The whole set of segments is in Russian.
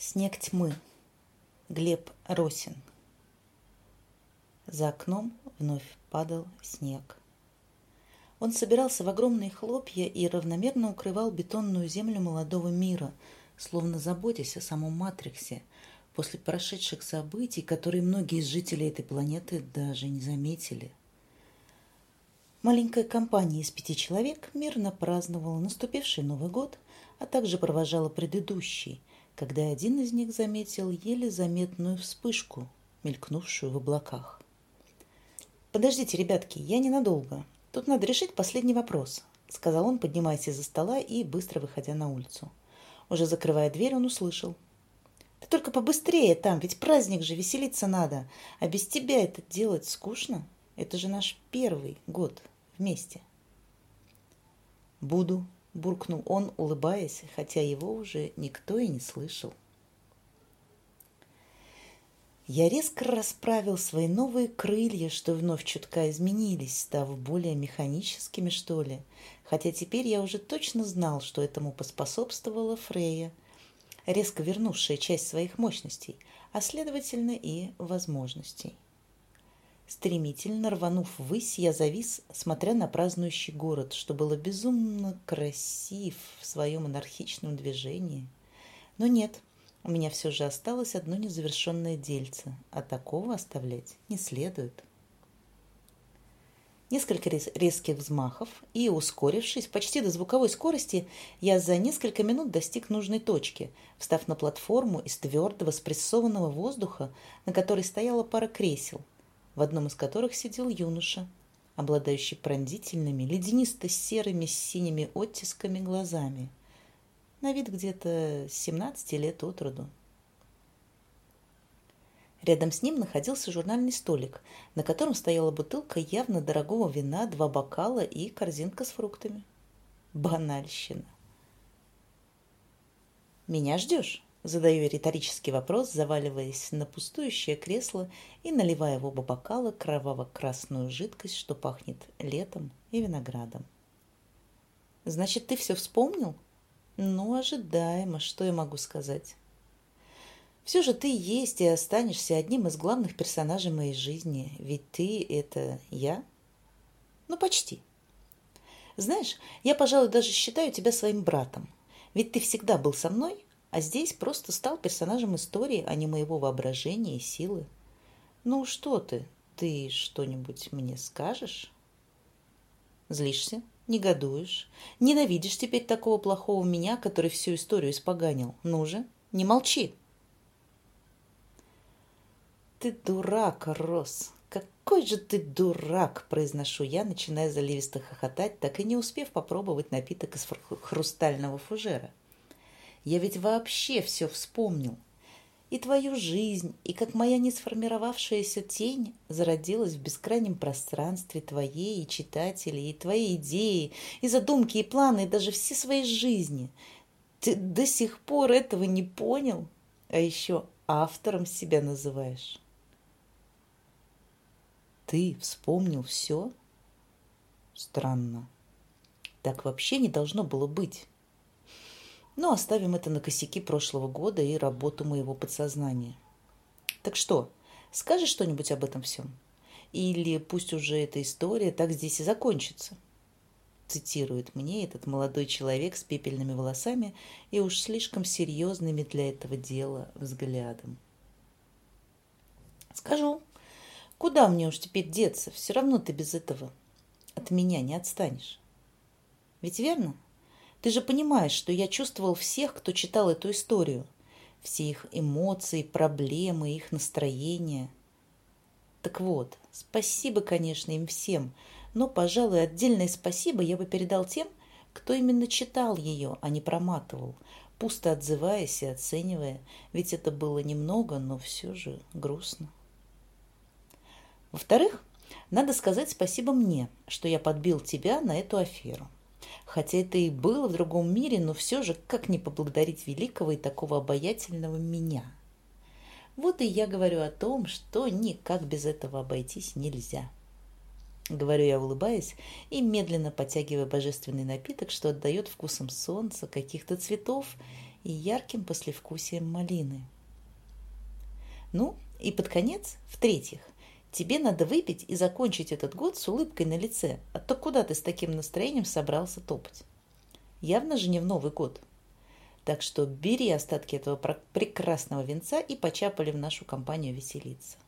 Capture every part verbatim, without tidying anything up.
Снег тьмы. Глеб Росин. За окном вновь падал снег. Он собирался в огромные хлопья и равномерно укрывал бетонную землю молодого мира, словно заботясь о самом Матриксе, после прошедших событий, которые многие из жителей этой планеты даже не заметили. Маленькая компания из пяти человек мирно праздновала наступивший Новый год, а также провожала предыдущий, когда один из них заметил еле заметную вспышку, мелькнувшую в облаках. «Подождите, ребятки, я ненадолго. Тут надо решить последний вопрос», — сказал он, поднимаясь из-за стола и быстро выходя на улицу. Уже закрывая дверь, он услышал: «Ты только побыстрее там, ведь праздник же, веселиться надо. А без тебя это делать скучно? Это же наш первый год вместе». «Буду», — буркнул он, улыбаясь, хотя его уже никто и не слышал. Я резко расправил свои новые крылья, что вновь чутка изменились, став более механическими, что ли, хотя теперь я уже точно знал, что этому поспособствовала Фрейя, резко вернувшая часть своих мощностей, а следовательно и возможностей. Стремительно рванув ввысь, я завис, смотря на празднующий город, что было безумно красив в своем анархичном движении. Но нет, у меня все же осталось одно незавершенное дельце, а такого оставлять не следует. Несколько резких взмахов, и, ускорившись почти до звуковой скорости, я за несколько минут достиг нужной точки, встав на платформу из твердого спрессованного воздуха, на которой стояла пара кресел, в одном из которых сидел юноша, обладающий пронзительными, ледянисто-серыми с синими оттисками глазами, на вид где-то семнадцати лет от роду. Рядом с ним находился журнальный столик, на котором стояла бутылка явно дорогого вина, два бокала и корзинка с фруктами. Банальщина. «Меня ждешь?» — задаю я риторический вопрос, заваливаясь на пустующее кресло и наливая в оба бокала кроваво-красную жидкость, что пахнет летом и виноградом. «Значит, ты все вспомнил?» «Ну, ожидаемо, что я могу сказать. Все же ты есть и останешься одним из главных персонажей моей жизни, ведь ты — это я. Ну, почти. Знаешь, я, пожалуй, даже считаю тебя своим братом, ведь ты всегда был со мной, а здесь просто стал персонажем истории, а не моего воображения и силы. Ну, что ты? Ты что-нибудь мне скажешь? Злишься? Негодуешь? Ненавидишь теперь такого плохого меня, который всю историю испоганил? Ну же, не молчи!» «Ты дурак, Рос! Какой же ты дурак!» – произношу я, начиная заливисто хохотать, так и не успев попробовать напиток из хрустального фужера. «Я ведь вообще все вспомнил. И твою жизнь, и как моя несформировавшаяся тень зародилась в бескрайнем пространстве твоей и читателей, и твоей идеи, и задумки, и планы, и даже все своей жизни. Ты до сих пор этого не понял, а еще автором себя называешь». «Ты вспомнил все? Странно. Так вообще не должно было быть. Но оставим это на косяки прошлого года и работу моего подсознания. Так что, скажешь что-нибудь об этом всем? Или пусть уже эта история так здесь и закончится?» Цитирует мне этот молодой человек с пепельными волосами и уж слишком серьезными для этого дела взглядом. «Скажу. Куда мне уж теперь деться? Все равно ты без этого от меня не отстанешь. Ведь верно? Ты же понимаешь, что я чувствовал всех, кто читал эту историю, все их эмоции, проблемы, их настроения. Так вот, спасибо, конечно, им всем, но, пожалуй, отдельное спасибо я бы передал тем, кто именно читал ее, а не проматывал, пусто отзываясь и оценивая, ведь это было немного, но все же грустно. Во-вторых, надо сказать спасибо мне, что я подбил тебя на эту аферу. Хотя это и было в другом мире, но все же как не поблагодарить великого и такого обаятельного меня? Вот и я говорю о том, что никак без этого обойтись нельзя. Говорю я, улыбаясь и медленно потягивая божественный напиток, что отдает вкусом солнца, каких-то цветов и ярким послевкусием малины. Ну, и под конец, в-третьих, тебе надо выпить и закончить этот год с улыбкой на лице, а то куда ты с таким настроением собрался топать? Явно же не в Новый год. Так что бери остатки этого прекрасного винца и почапали в нашу компанию веселиться.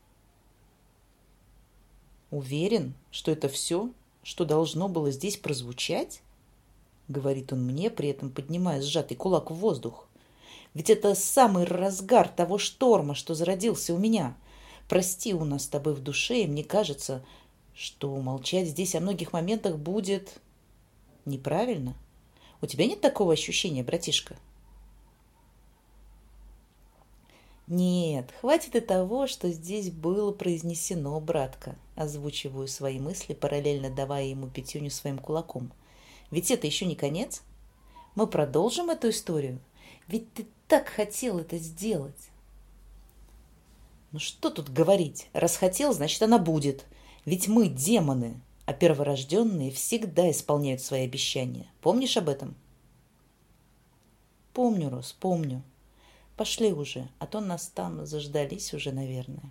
Уверен, что это все, что должно было здесь прозвучать? Говорит он мне, при этом поднимая сжатый кулак в воздух. Ведь это самый разгар того шторма, что зародился у меня. Прости, у нас с тобой в душе, и мне кажется, что молчать здесь о многих моментах будет неправильно. У тебя нет такого ощущения, братишка? Нет, хватит и того, что здесь было произнесено, братка. Озвучиваю свои мысли, параллельно давая ему пятюню своим кулаком. Ведь это еще не конец. Мы продолжим эту историю. Ведь ты так хотел это сделать. Ну что тут говорить? Раз хотел, значит она будет. Ведь мы демоны, а перворожденные всегда исполняют свои обещания. Помнишь об этом? Помню, Рос, помню. Пошли уже, а то нас там заждались уже, наверное.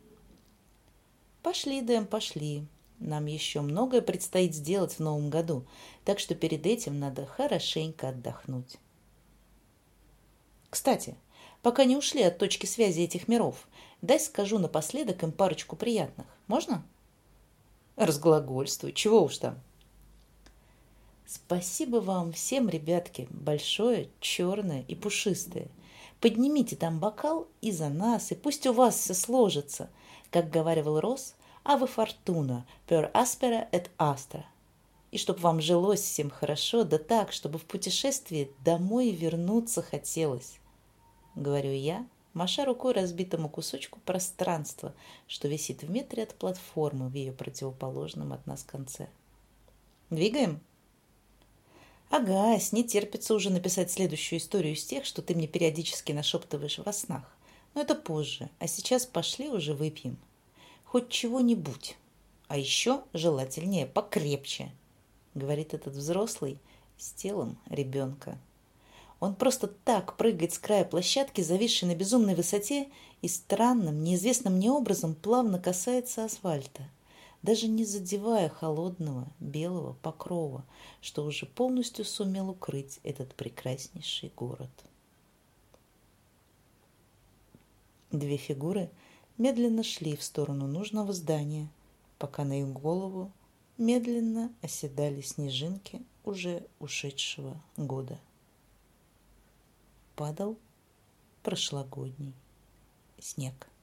Пошли, Дэм, пошли. Нам еще многое предстоит сделать в новом году, так что перед этим надо хорошенько отдохнуть. Кстати, пока не ушли от точки связи этих миров, дай скажу напоследок им парочку приятных. Можно? Разглагольствуй, чего уж там. Спасибо вам всем, ребятки, большое, черное и пушистое. Поднимите там бокал и за нас, и пусть у вас все сложится, как говаривал Росс, «Аве фортуна, per aspera et astra». И чтоб вам жилось всем хорошо, да так, чтобы в путешествии домой вернуться хотелось. Говорю я, маша рукой разбитому кусочку пространства, что висит в метре от платформы в ее противоположном от нас конце. Двигаем? Агась, не терпится уже написать следующую историю из тех, что ты мне периодически нашептываешь во снах. Но это позже, а сейчас пошли уже выпьем. Хоть чего-нибудь. А еще желательнее покрепче, говорит этот взрослый с телом ребенка. Он просто так прыгает с края площадки, зависшей на безумной высоте, и странным, неизвестным мне образом плавно касается асфальта, даже не задевая холодного белого покрова, что уже полностью сумел укрыть этот прекраснейший город. Две фигуры медленно шли в сторону нужного здания, пока на их голову медленно оседали снежинки уже ушедшего года. Падал прошлогодний снег.